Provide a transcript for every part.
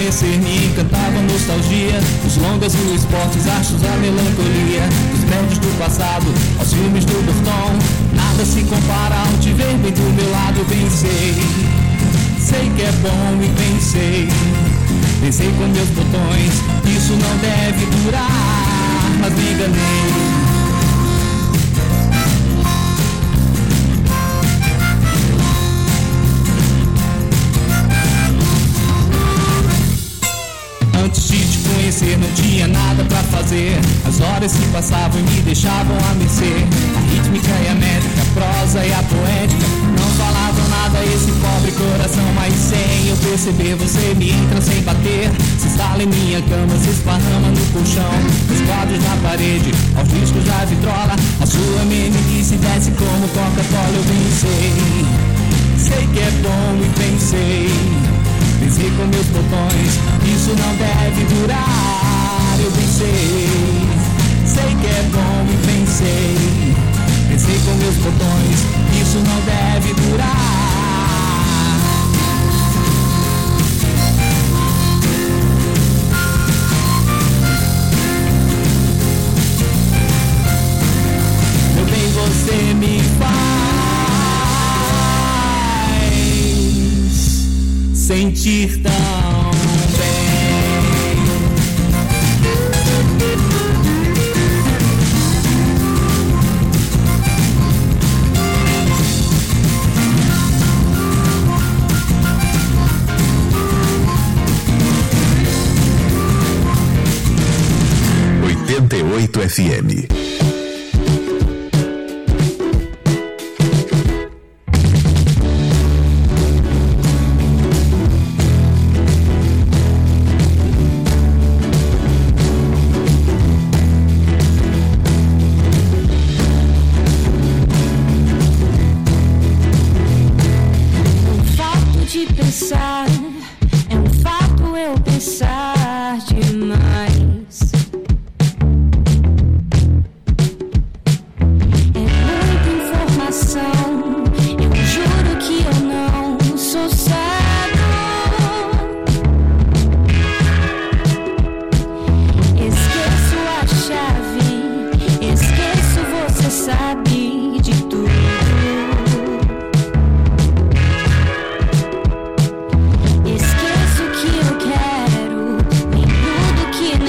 conhecer me encantava a nostalgia, os longas e os esportes, achos a melancolia, os prédios do passado, aos filmes do Burton. Nada se compara ao te ver bem do meu lado. Pensei, sei que é bom e pensei com meus botões, isso não deve durar, mas me enganei. Antes de te conhecer não tinha nada pra fazer, as horas se passavam e me deixavam a mercê. A rítmica e a métrica, a prosa e a poética não falavam nada a esse pobre coração. Mas sem eu perceber você me entra sem bater, se instala em minha cama, se esparrama no colchão, os quadros na parede, aos discos da vitrola. A sua meninice desce como Coca-Cola. Eu sei que é bom e pensei com meus botões, isso não deve durar. Eu sei que é bom e pensei com meus botões, isso não deve durar. Meu bem, você me faz sentir tão bem. FM. Esqueço que eu quero em tudo que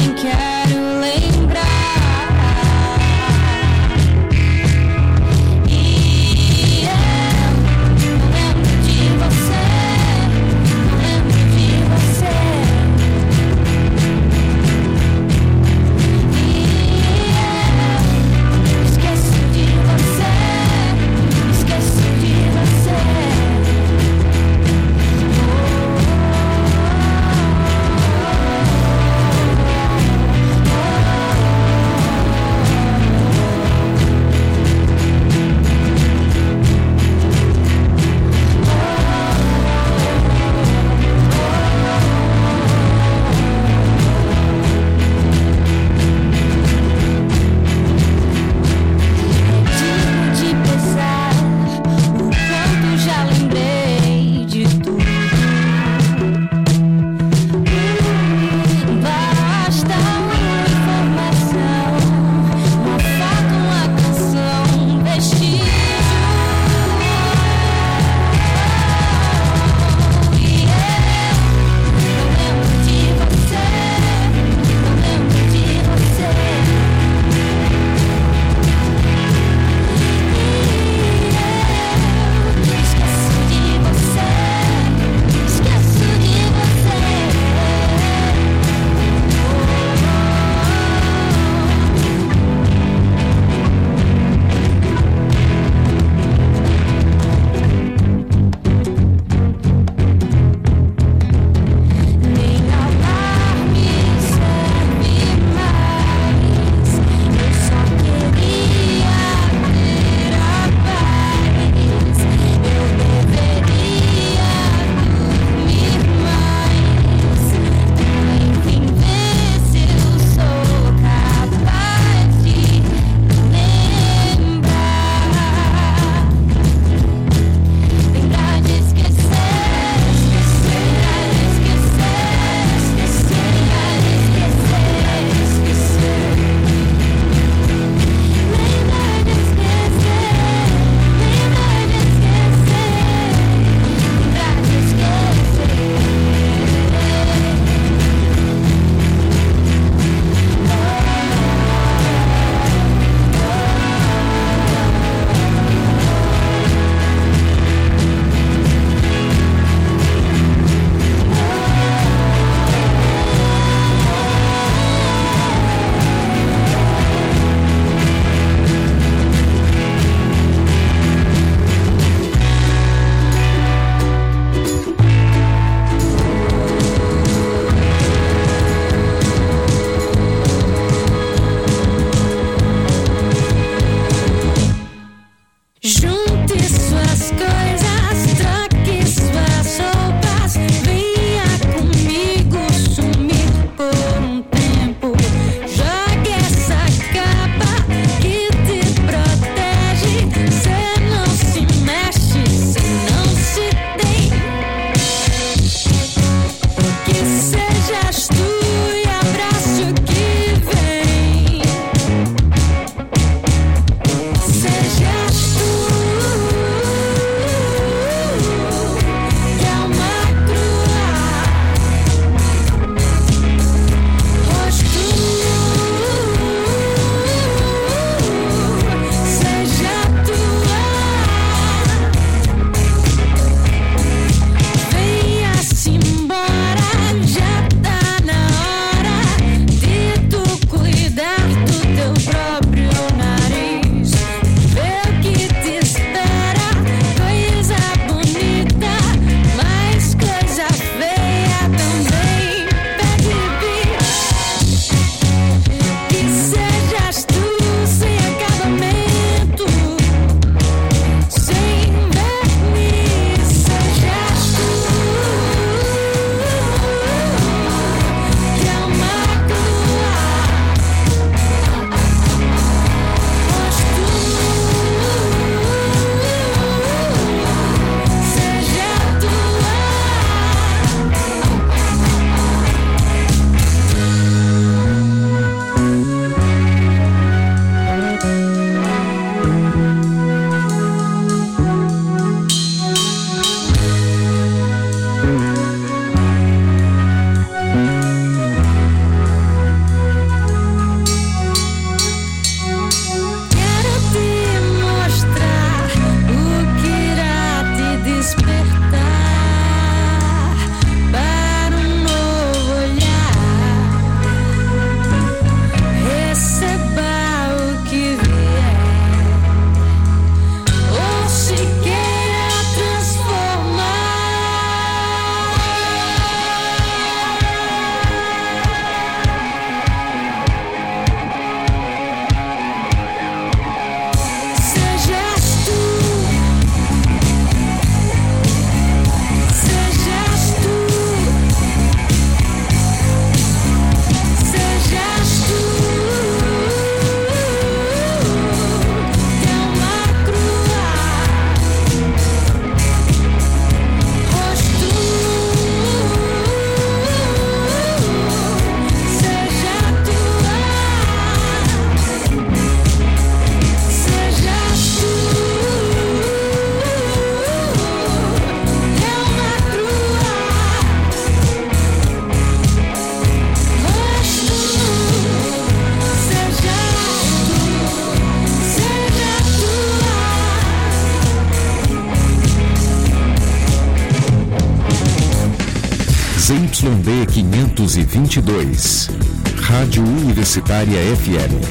ZYD 522. Rádio Universitária FM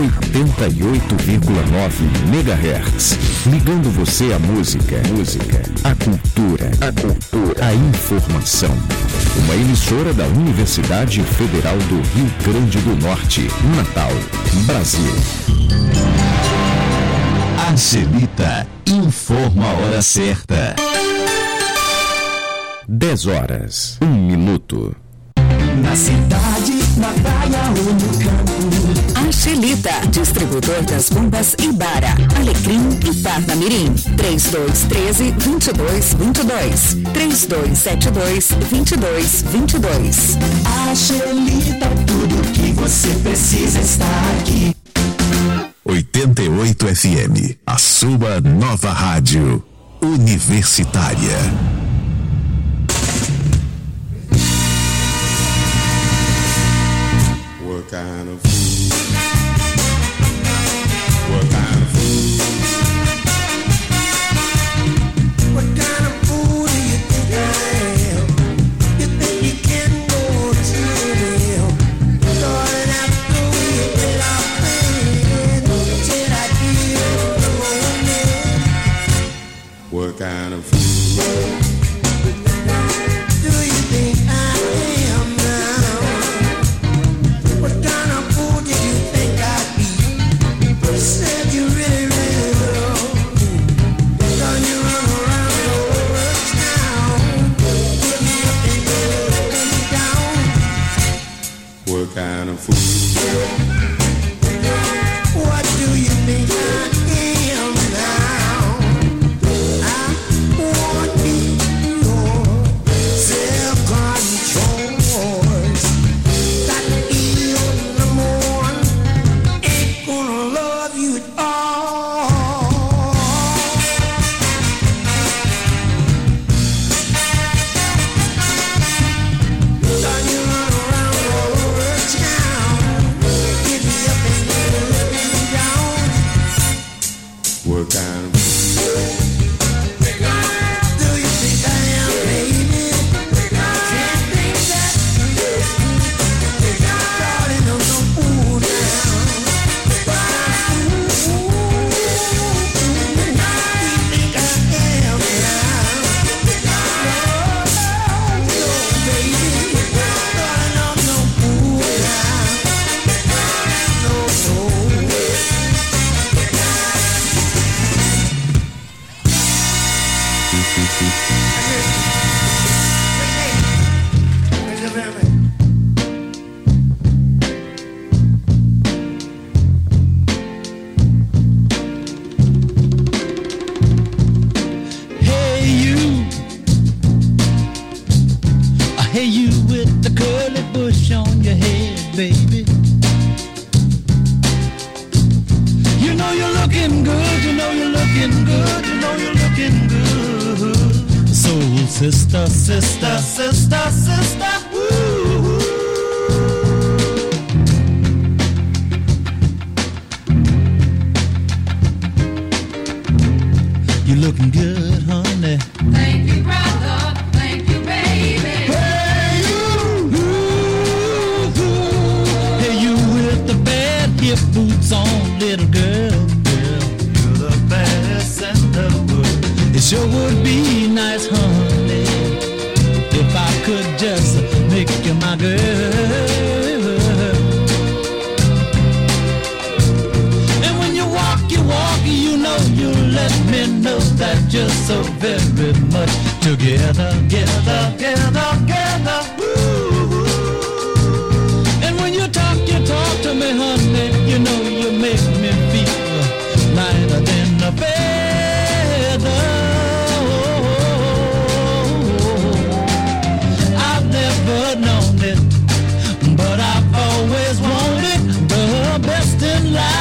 88,9 MHz. Ligando você à música, à cultura, à informação. Uma emissora da Universidade Federal do Rio Grande do Norte, Natal, Brasil. Angelita informa a hora certa. 10 horas, 1 minuto. Na cidade, na praia ou no campo. Angelita, distribuidor das bombas Ibara, Alecrim e Parnamirim. 3213-2222. 3272-2222. Angelita, tudo que você precisa está aqui. 88 FM, a sua nova rádio universitária. What kind of food? What kind of food? What kind of food do you think I am? You think you can go to jail? Darling, after we did our thing, did I give the woman? What kind of food? Do you think I am now? What kind of fool did you think I'd be? You said you really, really love me. Done you run around the world town. Put me up and put me down. What kind of fool? What do you think I am now? I want me your self-control. Got to be on the morning. Ain't gonna love you at all. Done you run around all over town. Get me up and let me down. What kind of do you think I am, baby? Can't think that. Darling, I'm no fool now. But I'm fool. You think I am now? No, baby. Darling, I'm no fool now. No. Hey you with the curly bush on your head, baby. You know you're looking good, you know you're looking good, you know you're looking good. Soul sister, sister, sister, sister, woo. You're looking good, honey. Thank you, brother. Thank you, baby. Hey you with the bad hip boots on, little girl. You're the best in the world. It sure would be nice, honey, if I could just make you my girl. And when you walk, you know you let me know that you're so very much together, together, woo. And when you talk to me, honey, you know you make me feel lighter than a feather. I've never known it, but I've always wanted the best in life.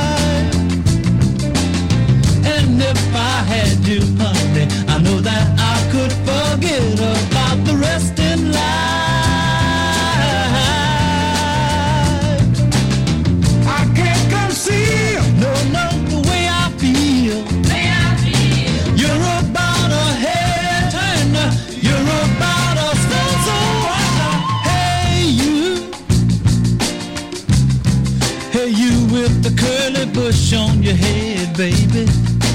And if I had you, honey, I know that I the curly bush on your head, baby.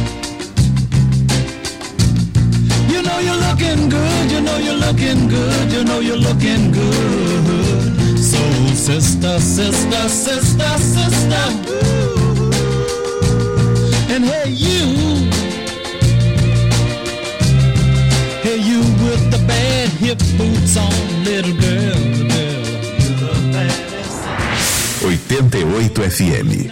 You know you're looking good, you know you're looking good, you know you're looking good. So sister, sister, sister, sister, ooh. And hey you with the bad hip boots on, little girl, you're the baddest. 88 FM.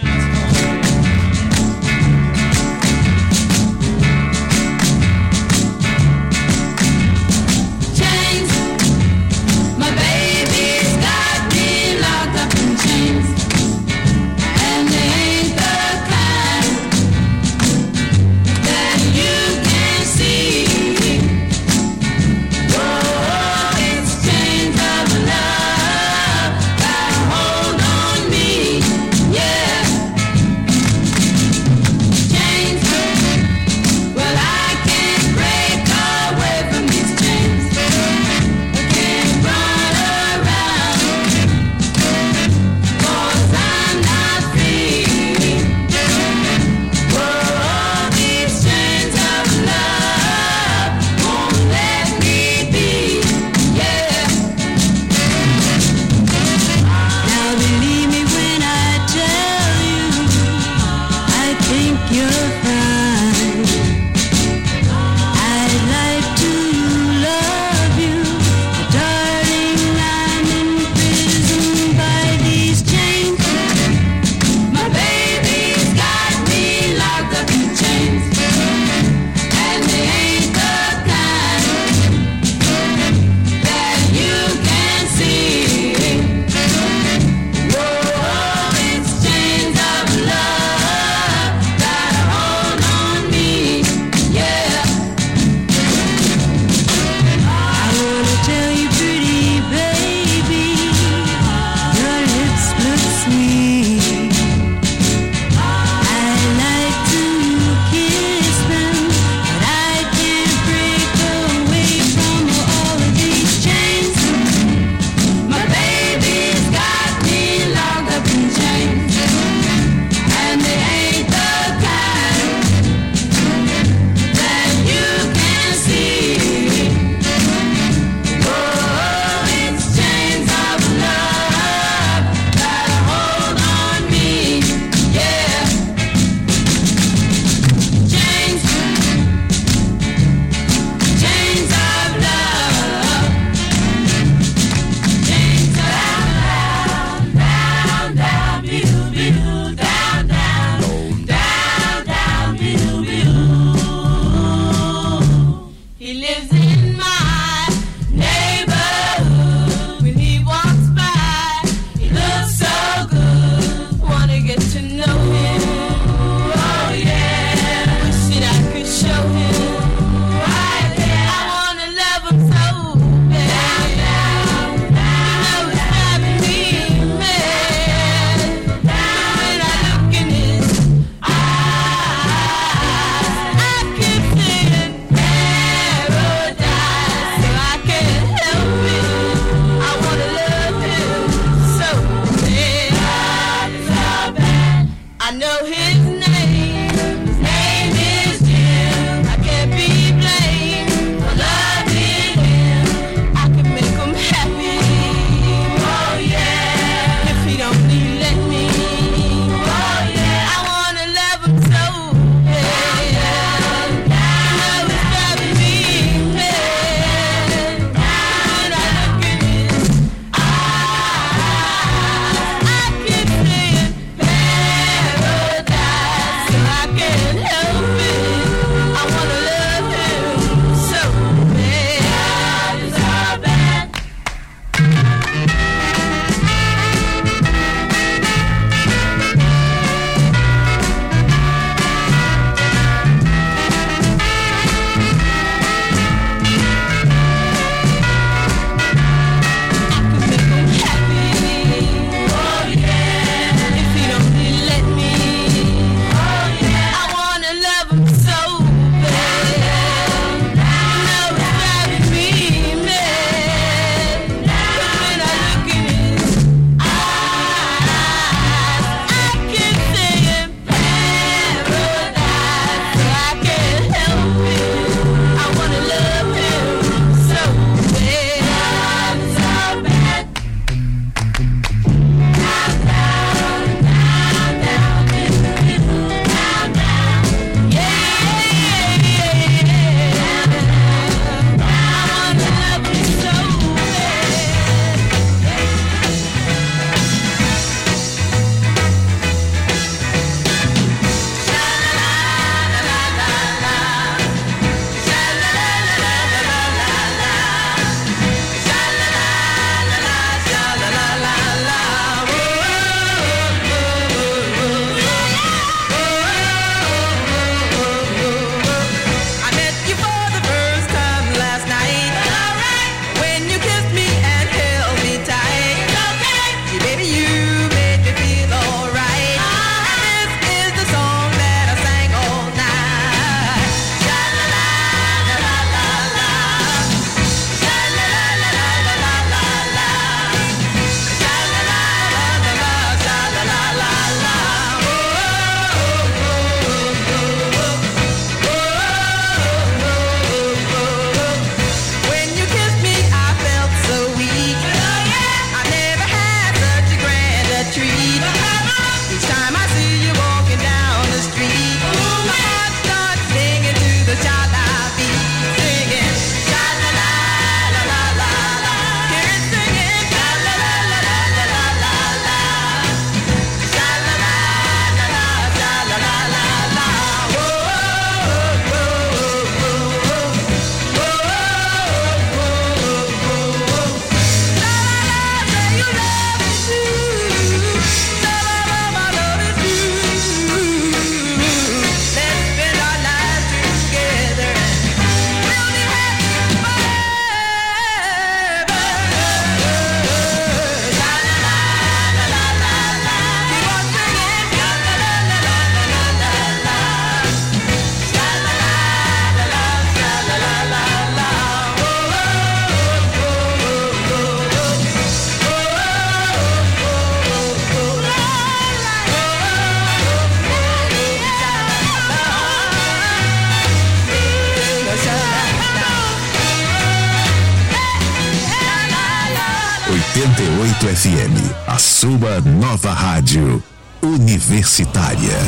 88 FM, a sua nova rádio universitária.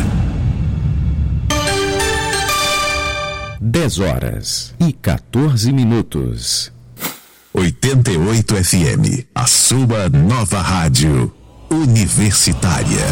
10h14. 88 FM, a sua nova rádio universitária.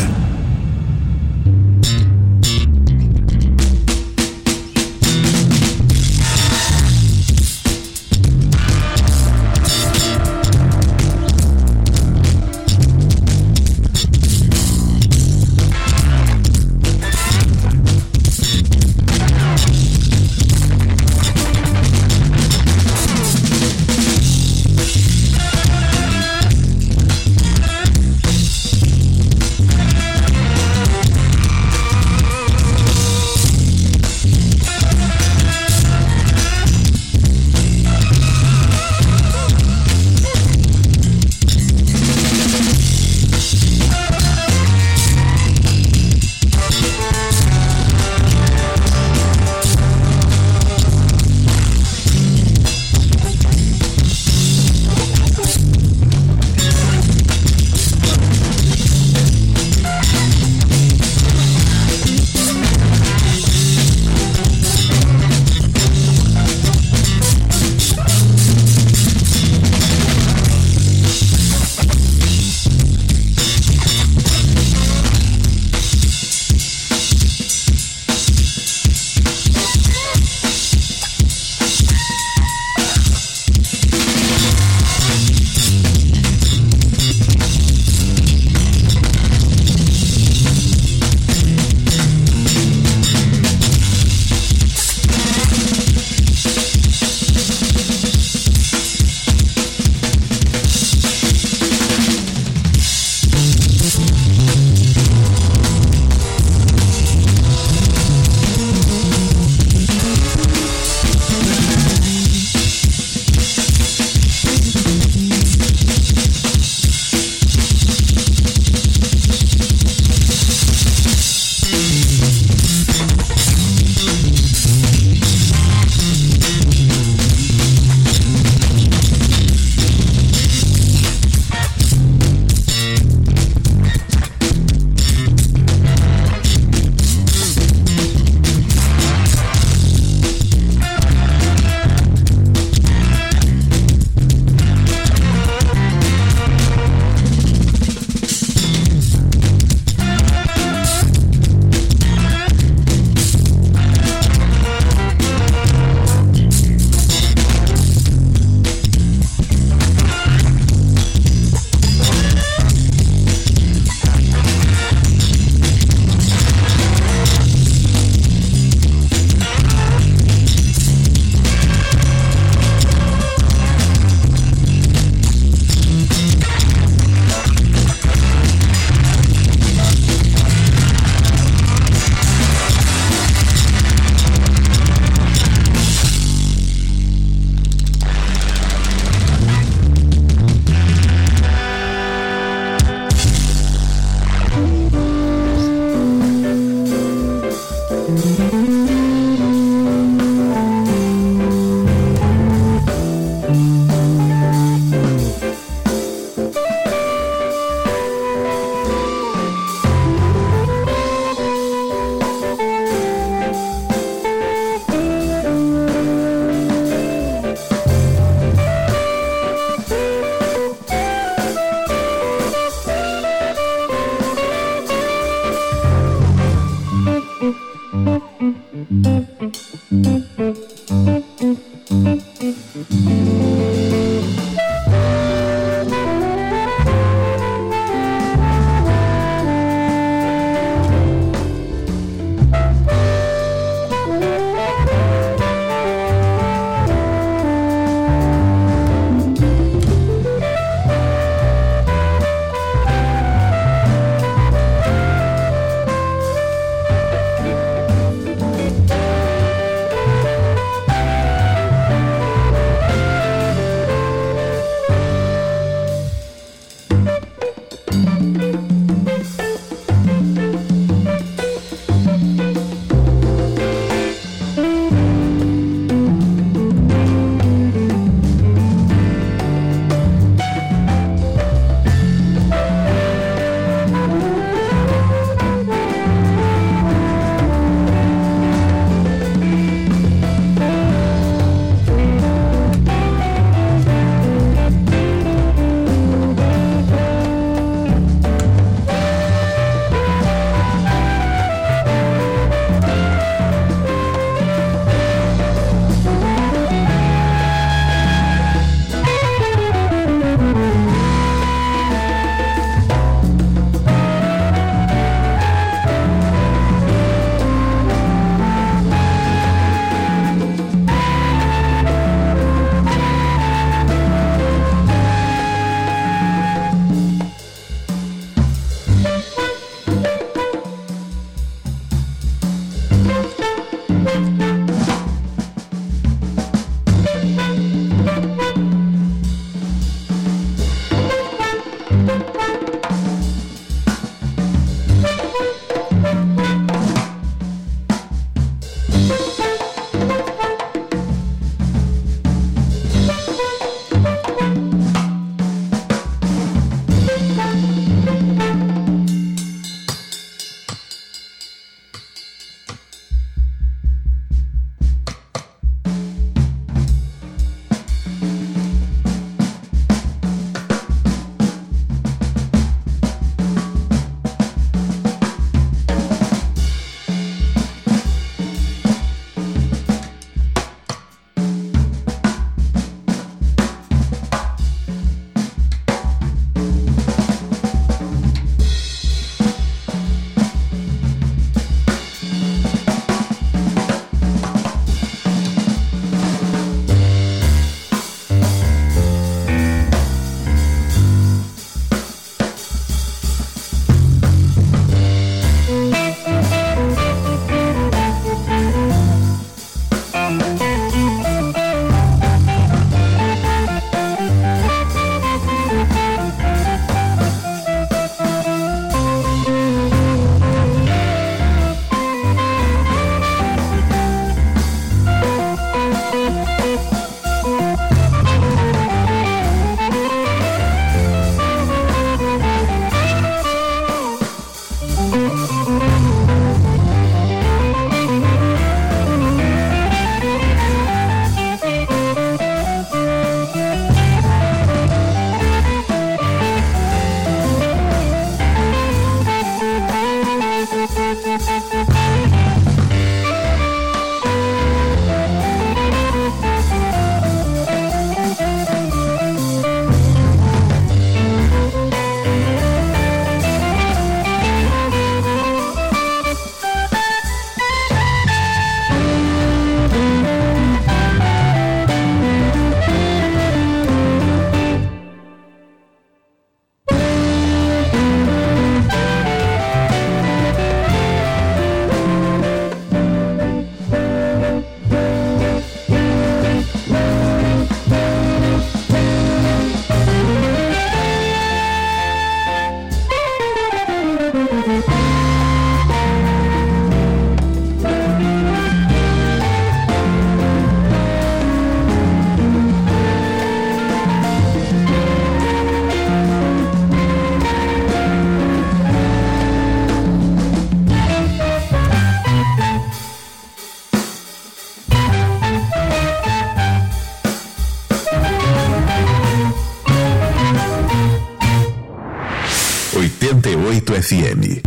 88 FM.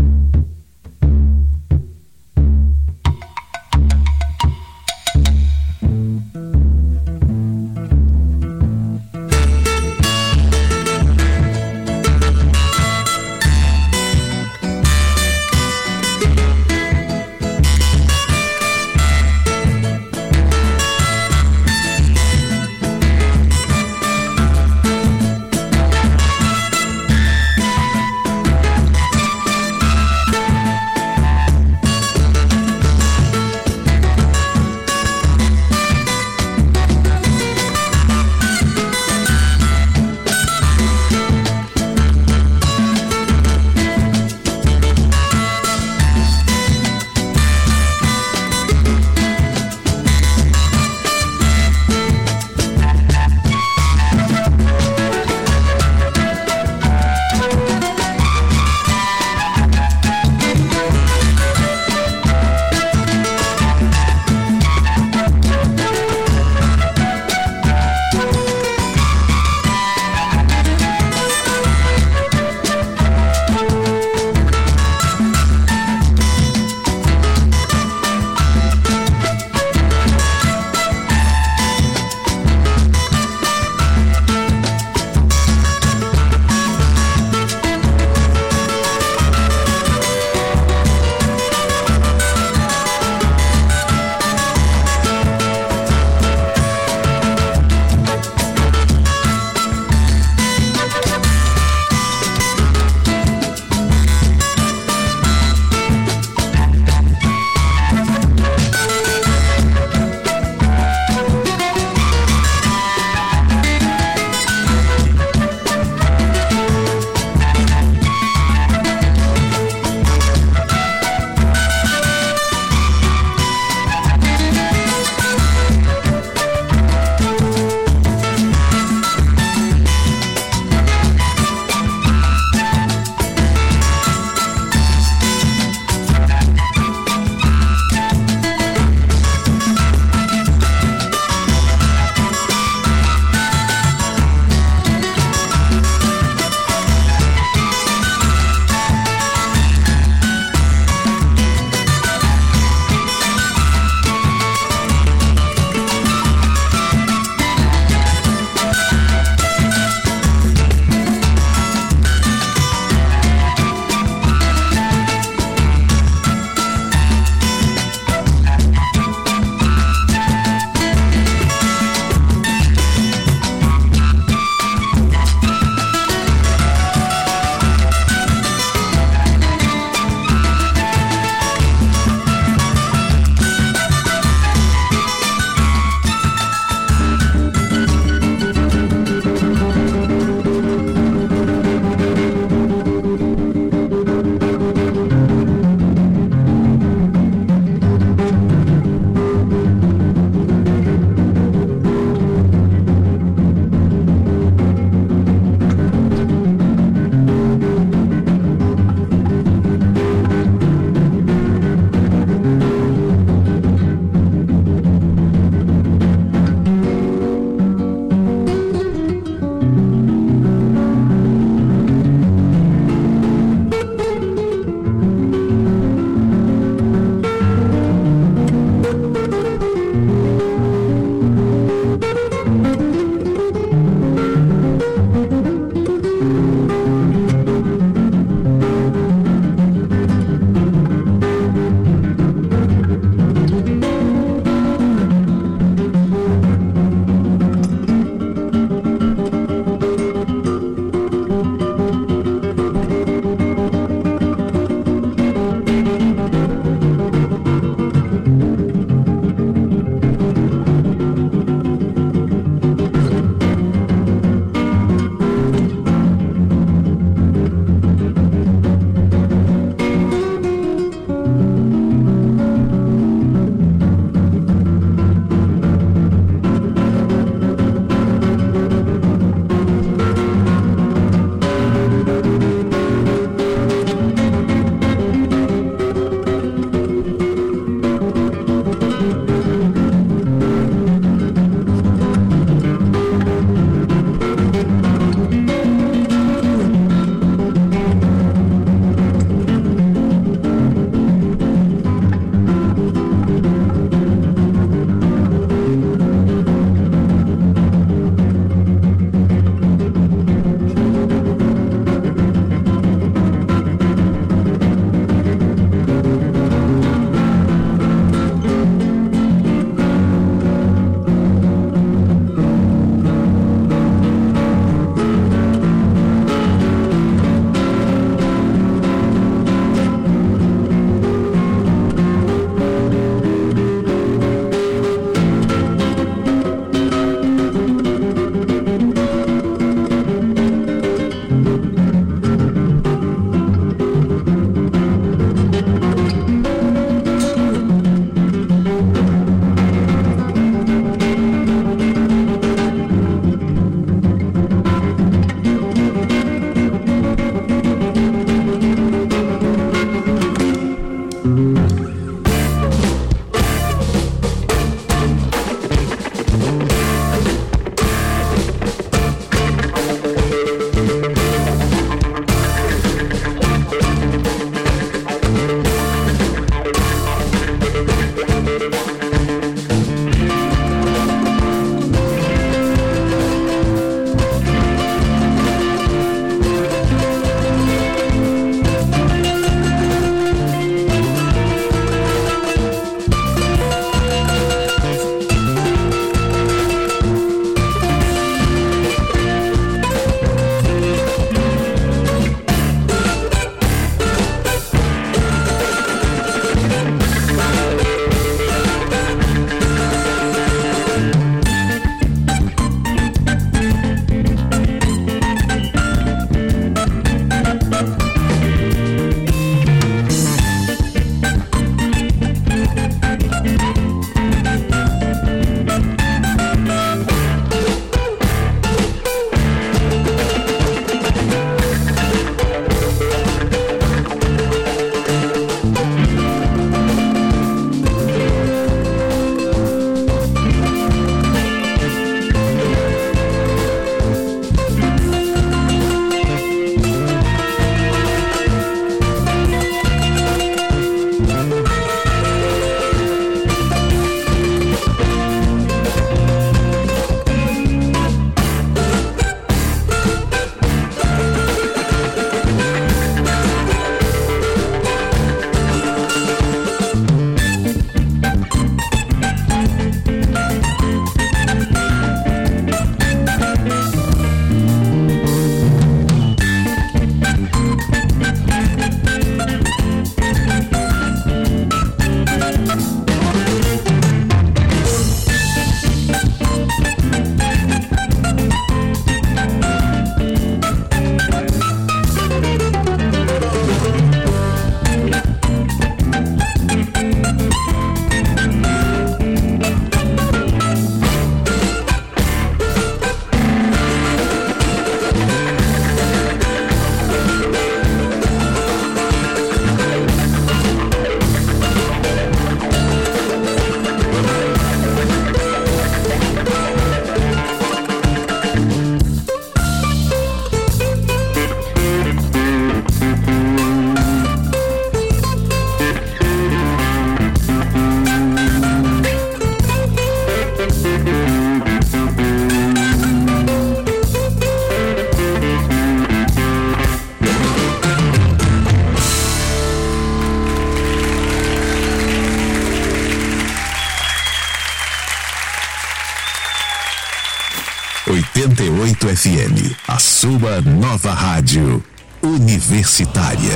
FM, a sua nova rádio universitária.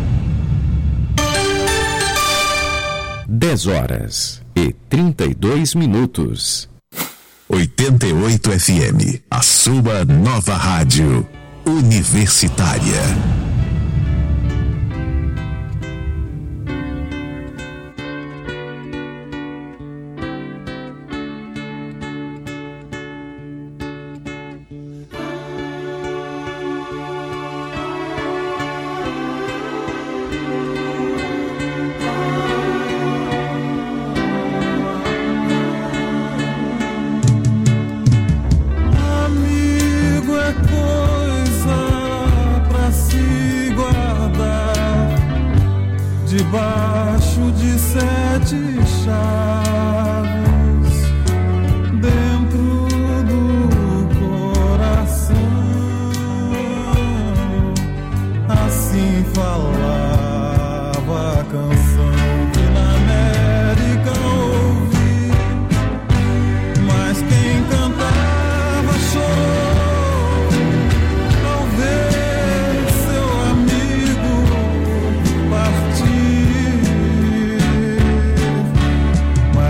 10h32. 88 FM, a sua nova rádio universitária. Debaixo de 7 chaves, dentro do coração, assim falava a canção que na América ouvi, mas quem cantava chorou ao ver seu amigo partir.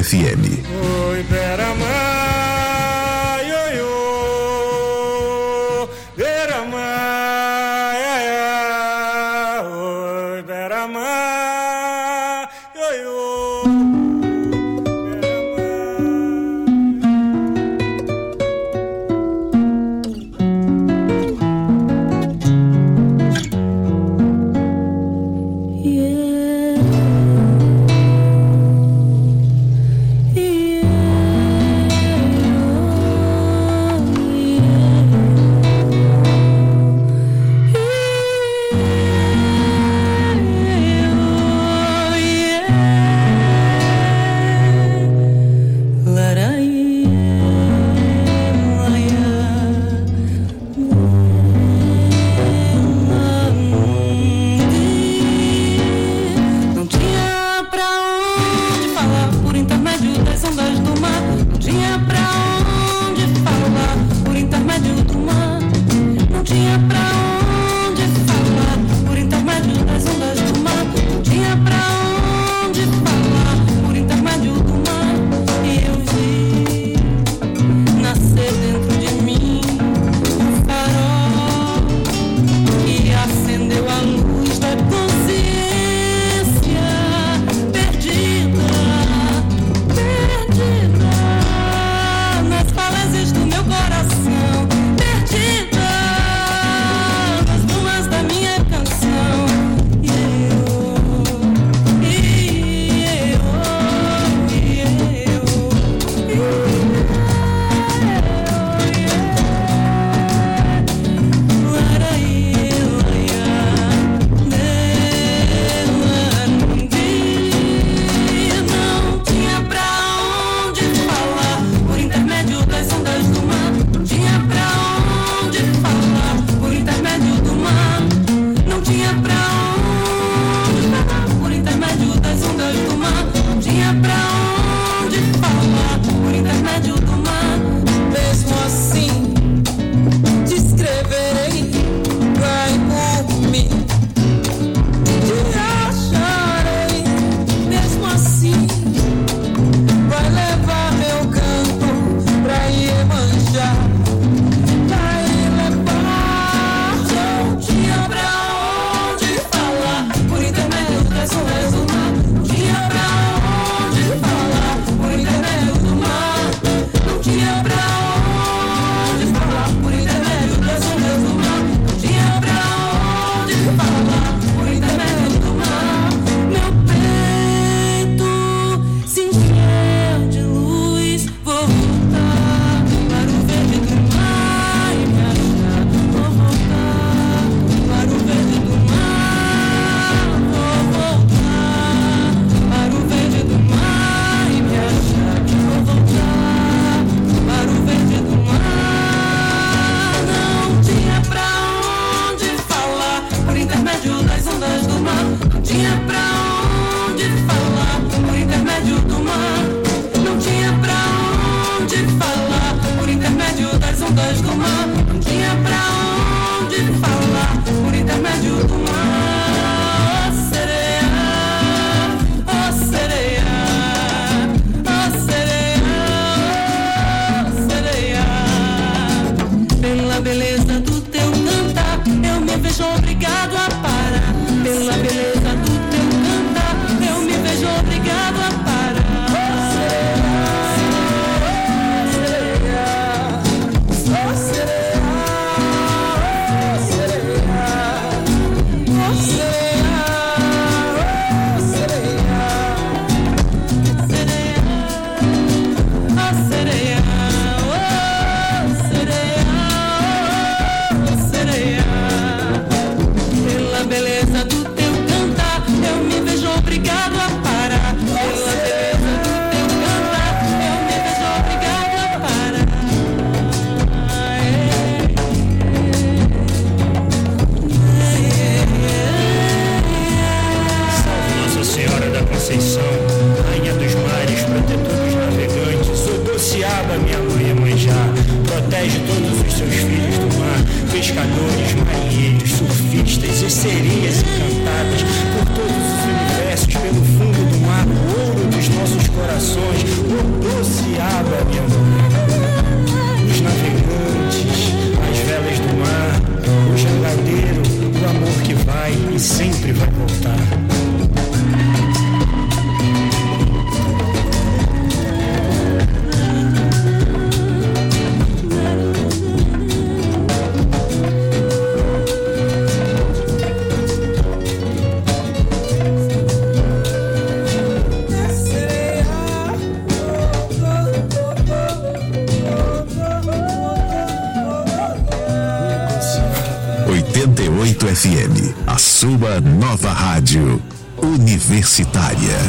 FM. Oi, Beira-Mar, ioiô, Beira-Mar, iaiá. Oi, Beira-Mar, ioiô. protege todos os seus filhos do mar, pescadores, marinheiros, surfistas e sereias encantadas por todos os universos, pelo fundo do mar, o ouro dos nossos corações, FM, a sua nova rádio universitária.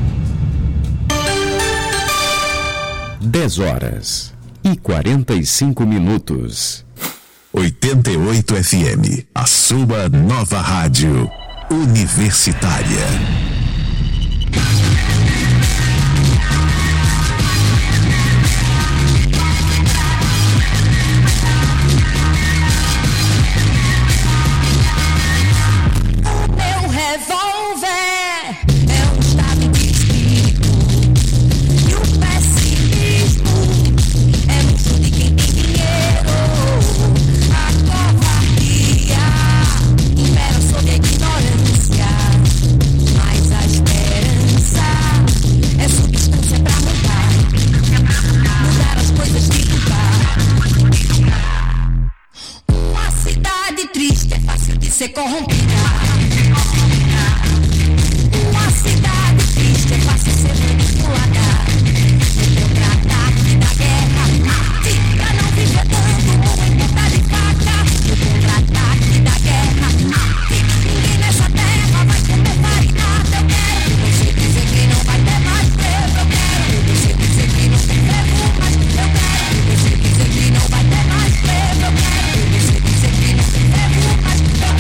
10h45. 88 FM, a sua nova rádio universitária. Ser corrompida. Uma cidade triste é fácil ser manipulada. No contra-ataque da guerra, mate pra não viver dando uma em ponta de faca. No contra-ataque da guerra, mate. Ninguém nessa terra vai comer farinhada. Eu quero você dizer que não vai ter mais frevo. Eu quero você dizer que não tem frevo, mas eu quero você dizer que não vai ter mais frevo. Eu quero você dizer que não tem frevo, mas eu quero.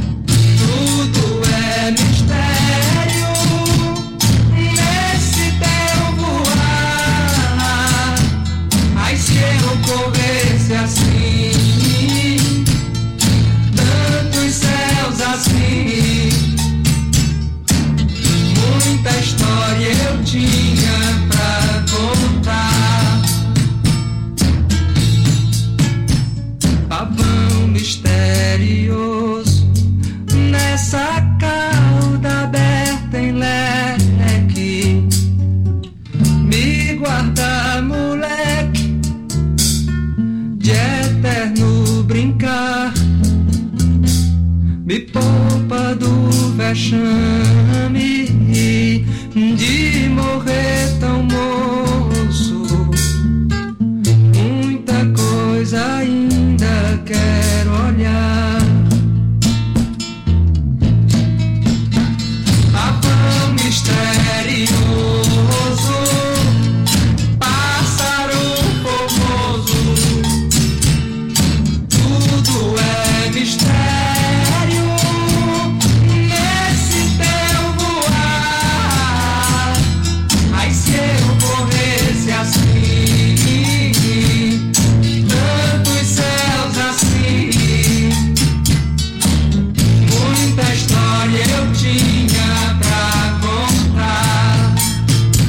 Mistério nesse tinha pra contar. Pavão misterioso nessa cauda aberta em leque, me guarda, moleque, de eterno brincar, me poupa do vexame.